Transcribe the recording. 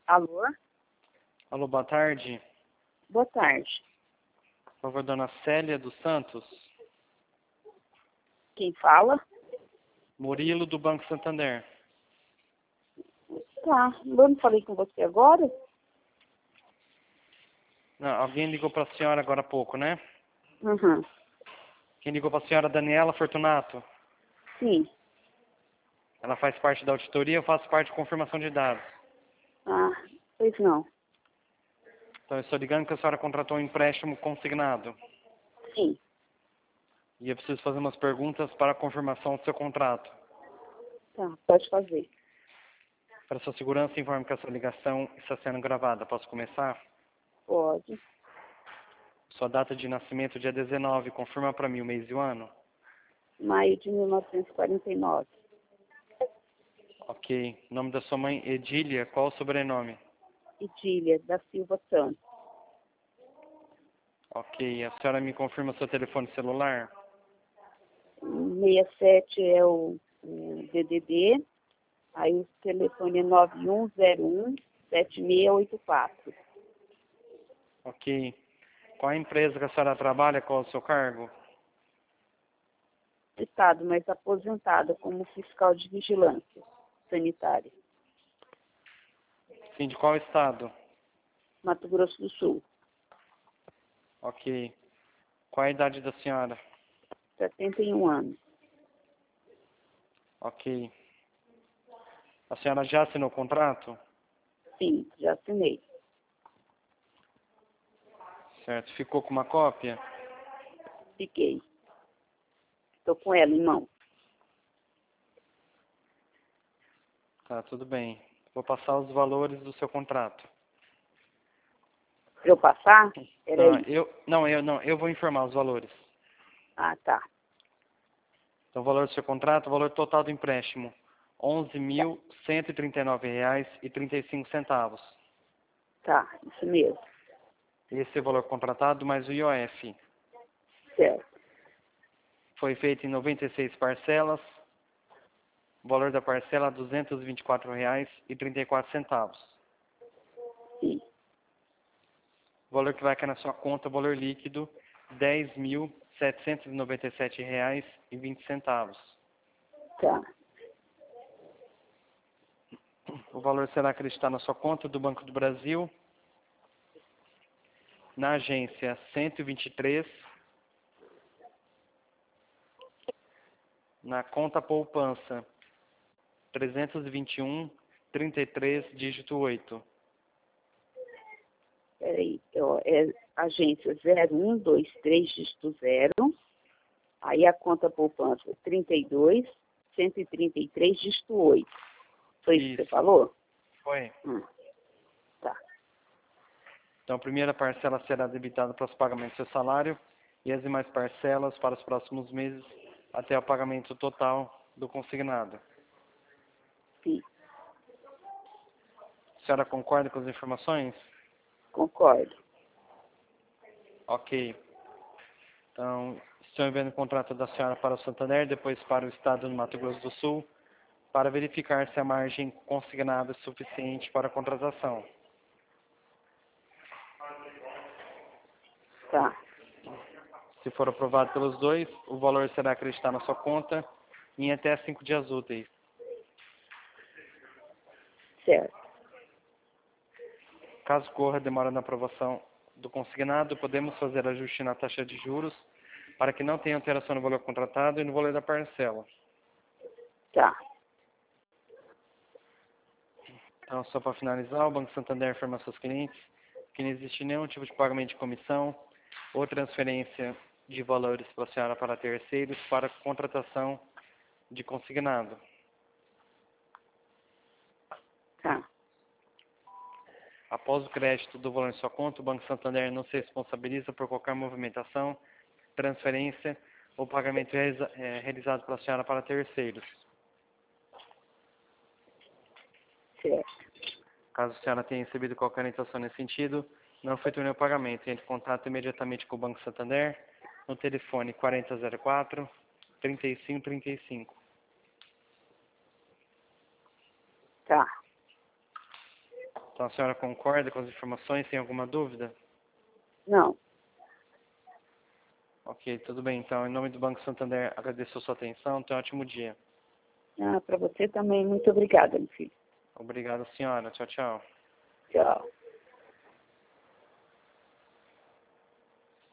Alô? Alô, boa tarde. Boa tarde. Por favor, dona Célia dos Santos. Quem fala? Murilo, do Banco Santander. Tá. Eu não falei com você agora? Não, alguém ligou para a senhora agora há pouco, né? Uhum. Quem ligou para a senhora? Daniela Fortunato. Sim. Ela faz parte da auditoria, eu faço parte de confirmação de dados. Ah, pois não. Então, eu estou ligando que a senhora contratou um empréstimo consignado. Sim. E eu preciso fazer umas perguntas para a confirmação do seu contrato. Tá, pode fazer. Para sua segurança, informe que essa ligação está sendo gravada. Posso começar? Pode. Sua data de nascimento, dia 19. Confirma para mim o mês e o ano. Maio de 1949. Ok. Nome da sua mãe, Edília. Qual o sobrenome? Idília da Silva Santos. Ok. A senhora me confirma seu telefone celular? 67 é o DDD. Aí o telefone é 9101-7684. Ok. Qual a empresa que a senhora trabalha? Qual o seu cargo? Estado, mas aposentada como fiscal de vigilância sanitária. Sim, de qual estado? Mato Grosso do Sul. Ok. Qual a idade da senhora? 71 anos. Ok. A senhora já assinou o contrato? Sim, já assinei. Certo. Ficou com uma cópia? Fiquei. Estou com ela em mão. Tá, tudo bem. Vou passar os valores do seu contrato. Para eu passar? Peraí. Eu vou informar os valores. Ah, tá. Então, o valor do seu contrato, o valor total do empréstimo, R$ 11.139,35. Tá, isso mesmo. Esse é o valor contratado mais o IOF. Certo. Foi feito em 96 parcelas. O valor da parcela é R$ 224,34. Sim. O valor que vai cair na sua conta, o valor líquido, R$ 10.797,20. Tá. O valor será acreditado na sua conta do Banco do Brasil, na agência 123, na conta poupança 321-33, dígito 8. Peraí. Ó, é agência 0123 dígito 0. Aí a conta poupança 32 133 dígito 8. Foi isso que você falou? Foi. Tá. Então, a primeira parcela será debitada para os pagamentos do seu salário e as demais parcelas para os próximos meses até o pagamento total do consignado. Sim. A senhora concorda com as informações? Concordo. Ok. Então, estou enviando o contrato da senhora para o Santander, depois para o estado do Mato Grosso do Sul, para verificar se a margem consignada é suficiente para a contratação. Tá. Se for aprovado pelos dois, o valor será acreditado na sua conta em até 5 dias úteis. Certo. Caso corra demora na aprovação do consignado, podemos fazer ajuste na taxa de juros para que não tenha alteração no valor contratado e no valor da parcela. Tá. Então, só para finalizar, o Banco Santander informa aos seus clientes que não existe nenhum tipo de pagamento de comissão ou transferência de valores para a senhora para terceiros para contratação de consignado. Tá. Após o crédito do valor em sua conta, o Banco Santander não se responsabiliza por qualquer movimentação, transferência ou pagamento realizado pela senhora para terceiros. Certo. Caso a senhora tenha recebido qualquer orientação nesse sentido, não efetue nenhum pagamento. Entre em contato imediatamente com o Banco Santander no telefone 4004-3535. Tá. Então a senhora concorda com as informações? Tem alguma dúvida? Não. Ok, tudo bem. Então, em nome do Banco Santander, agradeço a sua atenção. Tenha um ótimo dia. Ah, para você também, muito obrigada, meu filho. Obrigado, senhora. Tchau, tchau. Tchau.